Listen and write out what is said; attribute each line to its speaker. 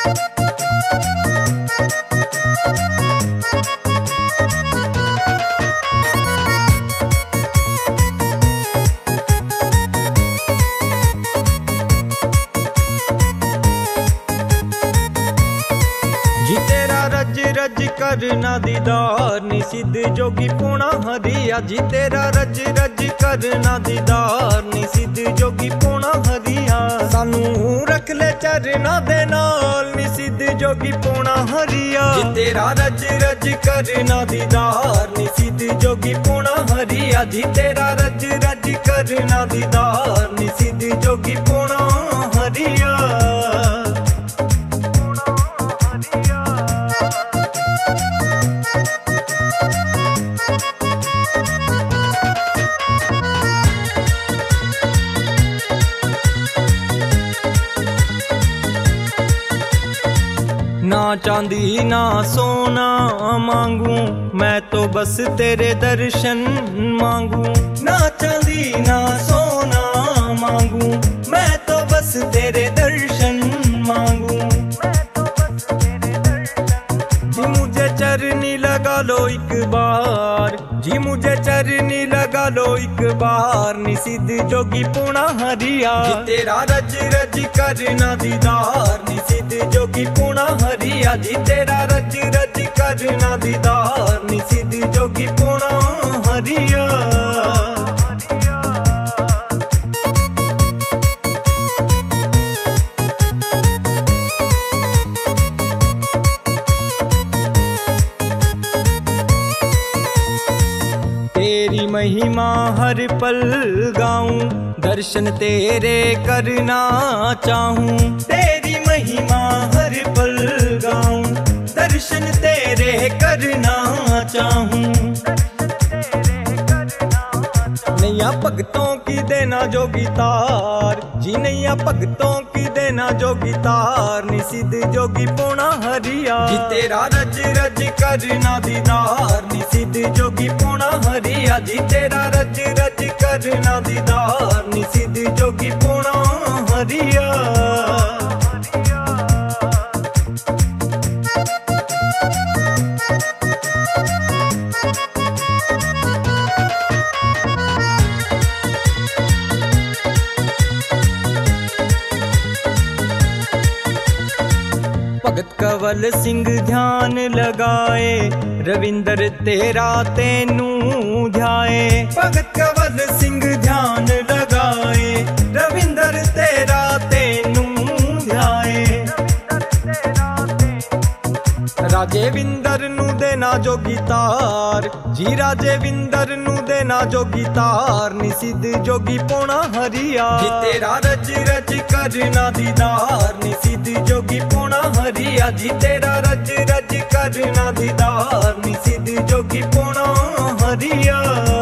Speaker 1: रज रज करना दीदार नी सिद्ध जोगी पूना हरिया जी तेरा रज रज करना दीदार नी सिद्ध जोगी पूना हरिया सानू रख ले चरना दे नाल नी सिद्ध जोगी पूना हरिया जी तेरा रज रज करना दीदार नी सिद्ध जोगी पूना हरिया जी तेरा रज रज करना दीदार नी सिद्ध जोगी पूना हरिया। ना चांदी ना सोना मांगू मैं तो बस तेरे दर्शन मांगू ना चांदी ना सोना मांगू मैं तो बस तेरे दर्शन मांगू जी मुझे चरनी लगा लो एक बार जी मुझे चरनी लगा लो एक बार नी सिद्ध जोगी पूना हरिया तेरा रज रज करना दीदार नी सिद्ध जोगी पूना हरिया जी तेरा रज रज करना दीदार नी सिद्ध जोगी पूना हरिया। तेरी महिमा हर पल गाऊं दर्शन तेरे करना चाहूं तेरी महिमा हर पल गाऊं दर्शन तेरे करना चाहूं नैया भगतों की देना जोगी तार जी नैया भगतों की देना जोगी तार नी सिद्ध जोगी पूना हरिया जी तेरा रज रज करना दीदार नी सिद्ध जोगी पूना हरिया जी तेरा रज रज करना दीदार नी सिद्ध जोगी पूना हरिया। भगत कंवल सिंह ध्यान लगाए रविंदर तेरा तेनू ध्याए भगत कंवल सिंह ध्यान लगाए रविंदर तेरा तेनू ध्याए राजे विंदर नू देना जोगी तार जी राजे विंदर नू देना जोगी तार नी सिद्ध जोगी पूना हरिया जी तेरा रज रज करना दीदार नी सिद्ध जोगी पूना हरिया जी तेरा रज रज करना दीदार नी सिद्ध जोगी पूना हरिया।